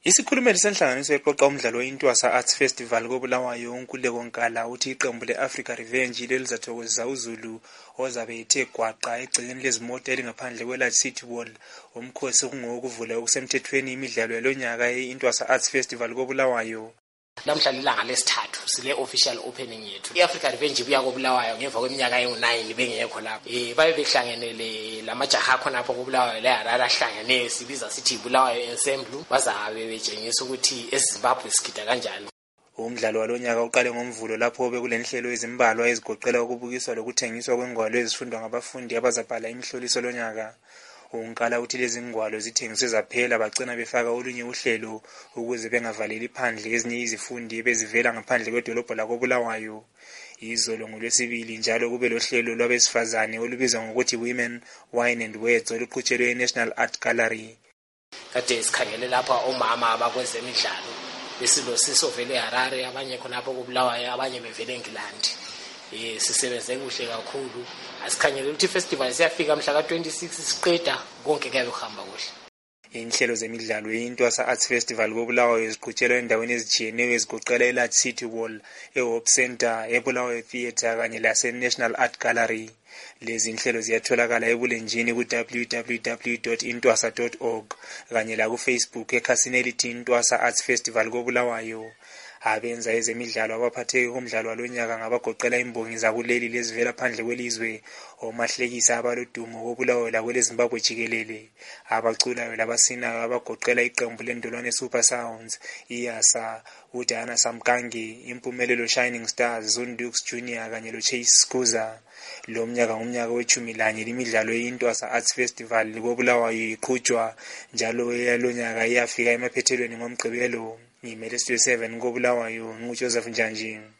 Isikhulumeli senhlanganiso eqoqa umdlalo weIntwasa Arts Festival koBulawayo uNkululeko Nkala uthi iqembu le-Africa Revenge lelizathokozisa uZulu ozabe ethe gwaqa egcekeni lezimoto elingaphandle kweLarge City Wall. Umkhosi kungowokuvula okusemthethweni imidlalo yalonyaka ye-Intwasa Arts Festival koBulawayo. Namhla lilanga lesithathu sile official opening yethu. iAfrica Revenge ibuya koBulawayo ngemva kweminyaka engu9 bengekho lapho. Babe behlangenele lamajaha khona lapho koBulawayo la Harare ahlangene sibiza sithi Bulawayo Ensemble bazabe betshengisa ukuthi eZimbabwe sigida kanjani. Umdlalo walonyaka uqale ngomvulo lapho bekulenhlelo ezimbalwa ezigoqela ukubukiswa lokuthengiswa kwengwalo ezifundwa ngabafundi abazabhala imihloliso lonyaka. Unkala uthi lezi ngwalo zithengiswe zaphela bagcina befaka olunye uhlelo ukuze bengavaleli phandle ezinye izifundi ebezivela ngaphandle kwedolobho lakoBulawayo. Izolo ngolwesibili njalo kube lohlelo lwabesifazane olubizwa ngokuthi Women, Wine and Words oluqhutshelwe eNational Art Gallery. Kade sikhangele lapha omama abakwezemidlalo besilosiso vele eHarare, abanye khonapho koBulawayo, abanye bevele eNgilandi. Sisebenze kuhle kakhulu. Asikhanyele ukuthi festival siyafika mhla ka26 siqeda konke kuyabe kuhamba kuhle. Inhlelo zemidlalo yeIntwasa Arts Festival koBulawayo ziqhutshelwa endaweni ezitshiyeneyo ezigoqela eLarge City Wall, eHope Center, eBulawayo Theatre kanye laseNational Art Gallery. Lezi inhlelo ziyatholakala ebulenjini ku-www.intwasa.org kanye la ku-Facebook ekhasini elithi Intwasa Arts Festival koBulawayo. Abenza ezemidlalo abaphatheke kumdlalo walonyaka ngabagoqela imbongi zakuleli lezivela phandle kwelizwe, omahlekisa abalodumo koBulawayo lakweleZimbabwe jikelele, abaculayo labasinayo abagoqela iqembu lendolwane Super Sounds, iYasa, uDiana Samkangi, Impumelelo Shining Stars, Zundukes Junior kanye loChase Skuza. Lo mnyaka ngumnyaka we-11 limidlalo yeIntwasa Arts Festival koBulawayo iqhutshwa njalo eyalonyaka iyafika emaphethelweni ngomgqibelo. Ngimele Studio 7 koBulawayo, nguJoseph Njanji.